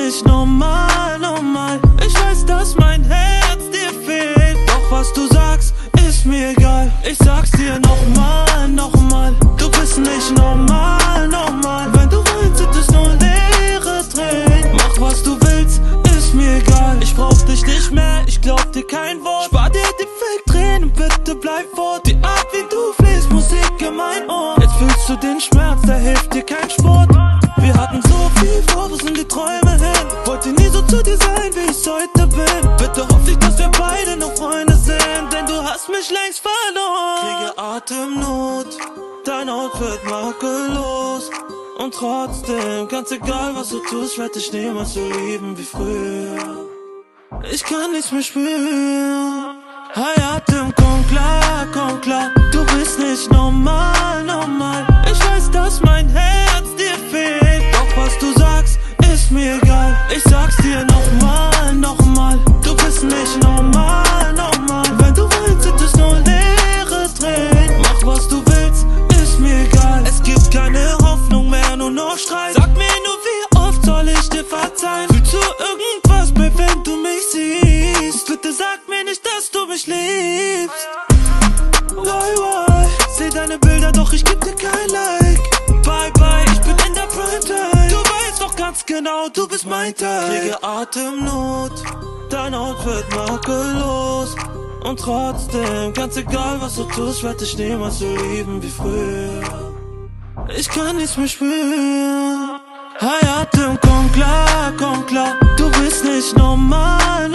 nicht normal, normal. Ich weiß, dass mein Herz dir fehlt, doch was du sagst, ist mir egal. Ich sag's dir nochmal, nochmal. Du bist nicht normal, normal. Wenn du weinst, sind es nur leere Tränen. Mach was du willst, ist mir egal. Ich brauch dich nicht mehr, ich glaub dir kein Wort. Spar dir die Fake-Tränen, bitte bleib fort. Die Art wie du fließt, Musik in mein Ohr. Jetzt fühlst du den Schmerz, da hilft dir kein Sport. Wir hatten so viel vor, wo sind die Träume hin? Wollte nie so zu dir sein, wie ich's heute bin. Bitte hoffe ich, dass wir beide noch Freunde sind, denn du hast mich längst verloren. Kriege Atemnot, dein Outfit makellos. Und trotzdem, ganz egal was du tust, werd dich niemals so lieben wie früher. Ich kann nichts mehr spüren. Hey Atem, komm klar, du bist nicht normal, normal. Ich weiß, dass mein Herz dir fehlt, doch was du sagst, ist mir egal. Ich sag's dir nochmal, nochmal. Du bist nicht normal, normal. Wenn du weinst, sind es nur leere Tränen. Mach was du willst, ist mir egal. Es gibt keine Hoffnung mehr, nur noch Streit. Sag mir nur, wie oft soll ich dir verzeihen? Fühlst du irgendwas mehr, wenn du mich siehst? Bitte sag mir nicht, dass du mich liebst. Why? Seh deine Bilder, doch ich geb dir kein Like. Bye, ich bin in der Primetime. Du weißt doch ganz genau, du bist mein Teil. Kriege Atemnot, dein Outfit makellos. Und trotzdem, ganz egal was du tust, werd dich niemals so lieben wie früher. Ich kann nichts mehr spüren. Hey Atem, komm klar, du bist nicht normal,